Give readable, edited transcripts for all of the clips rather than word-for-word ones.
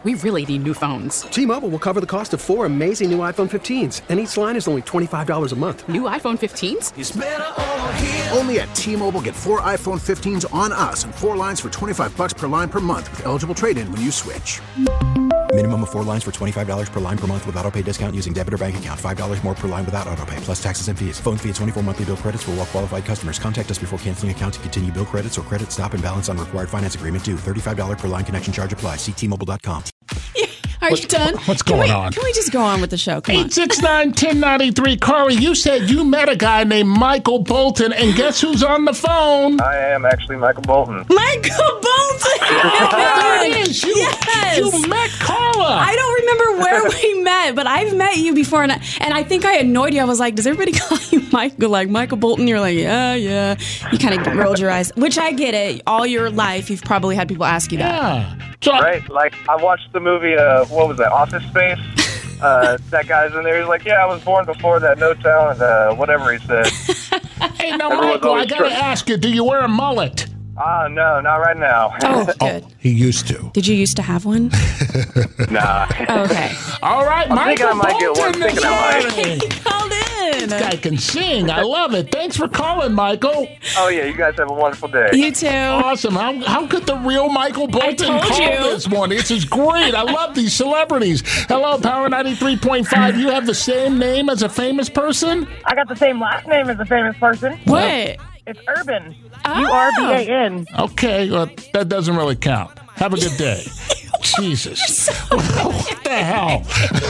We really need new phones. T-Mobile will cover the cost of 4 amazing new iPhone 15s, and each line is only $25 a month. New iPhone 15s? It's better over here. Only at T-Mobile, get 4 iPhone 15s on us and 4 lines for $25 per line per month with eligible trade-in when you switch. Minimum of 4 lines for $25 per line per month with autopay discount using debit or bank account. $5 more per line without autopay, plus taxes and fees. Phone fee at 24 monthly bill credits for well-qualified customers. Contact us before canceling account to continue bill credits or credit stop and balance on required finance agreement due. $35 per line connection charge applies. See T-Mobile.com. Are you done? What's going on? Can we just go on with the show? Come on. 869-1093. Carly, you said you met a guy named Michael Bolton, and guess who's on the phone? I am actually Michael Bolton. Michael Bolton! Yes! You met Carla! I don't remember where we met, but I've met you before, and I think I annoyed you. I was like, does everybody call you Michael? Like, Michael Bolton? You're like, yeah. You kind of rolled your eyes, which I get it. All your life, you've probably had people ask you that. Yeah. So, Right? Like, I watched the movie, what was that, Office Space? That guy's in there. He's like, yeah, I was born before that, no talent, whatever he said. hey, now, Everyone's Michael, I always gotta tripping. ask you, do you wear a mullet? No, not right now. Oh, good. He used to. Did you used to have one? Nah. Oh, okay. All right, I'm thinking Michael I might get one. Bolton. Thinking I might. He called in. This guy can sing. I love it. Thanks for calling, Michael. Oh, yeah, you guys have a wonderful day. You too. Awesome. How could the real Michael Bolton told call you. this morning? This is great. I love these celebrities. Hello, Power 93.5. You have the same name as a famous person? I got the same last name as a famous person. What? It's Urban. Oh. U-R-B-A-N. Okay, well, that doesn't really count. Have a good day. Jesus. What the hell?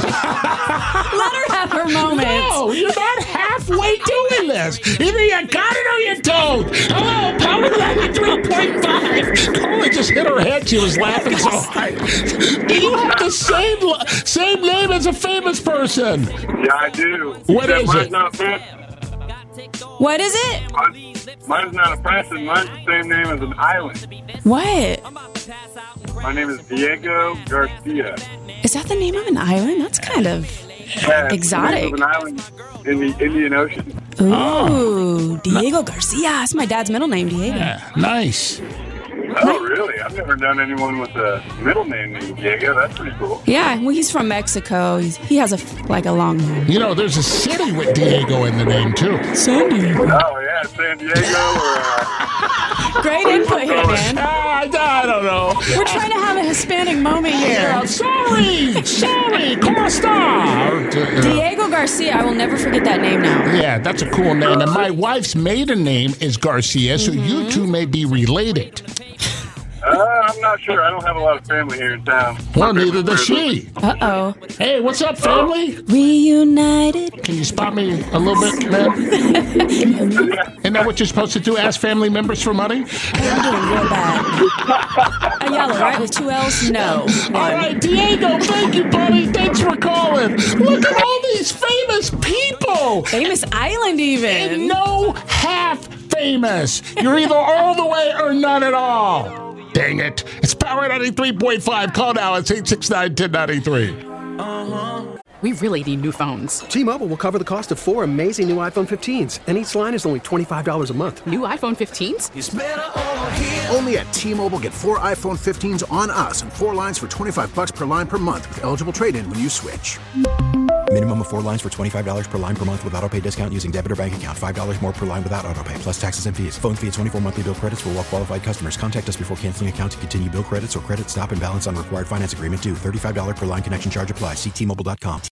Let her have her moment. No, you're not halfway doing this. Either you got it or you don't. Hello, Power 93.5. Carly just hit her head. She was laughing so hard. Do you have the same name as a famous person? Yeah, I do. What is mine's it? Not a What is it? mine's not a person. Mine's the same name as an island. What? My name is Diego Garcia. Is that the name of an island? That's kind of Yeah, it's exotic. the name of an island in the Indian Ocean. Ooh, Diego Garcia. That's my dad's middle name, Diego. Yeah, nice. Oh, really? I've never known anyone with a middle name named Diego. That's pretty cool. Yeah, well, he's from Mexico. He has a long name. You know, there's a city with Diego in the name, too. San Diego. Oh, yeah, San Diego or... Great input here, man. I don't know. We're trying to have a Hispanic moment here. Yeah, sorry. ¿Cómo está? Diego Garcia. I will never forget that name now. Yeah, that's a cool name. And my wife's maiden name is Garcia, so you two may be related. I'm not sure. I don't have a lot of family here in town. Well, neither does she. Uh-oh. Hey, what's up, family? Reunited. Can you spot me a little bit, man? Isn't that what you're supposed to do? Ask family members for money? Hey, I'm doing real bad. A yellow, right? With 2 L's? No. All right, Diego, thank you, buddy. Thanks for calling. Look at all these famous people. Famous island, even. And no half famous. You're either all the way or none at all. Dang it. It's Power 93.5. Call now. It's 869-1093. We really need new phones. T-Mobile will cover the cost of 4 amazing new iPhone 15s, and each line is only $25 a month. New iPhone 15s? It's better over here. Only at T-Mobile, get 4 iPhone 15s on us and 4 lines for $25 per line per month with eligible trade-in when you switch. Minimum of 4 lines for $25 per line per month with autopay discount using debit or bank account. $5 more per line without autopay, plus taxes and fees. Phone fee at 24 monthly bill credits for well-qualified customers. Contact us before canceling account to continue bill credits or credit stop and balance on required finance agreement due. $35 per line connection charge applies. See T-Mobile.com.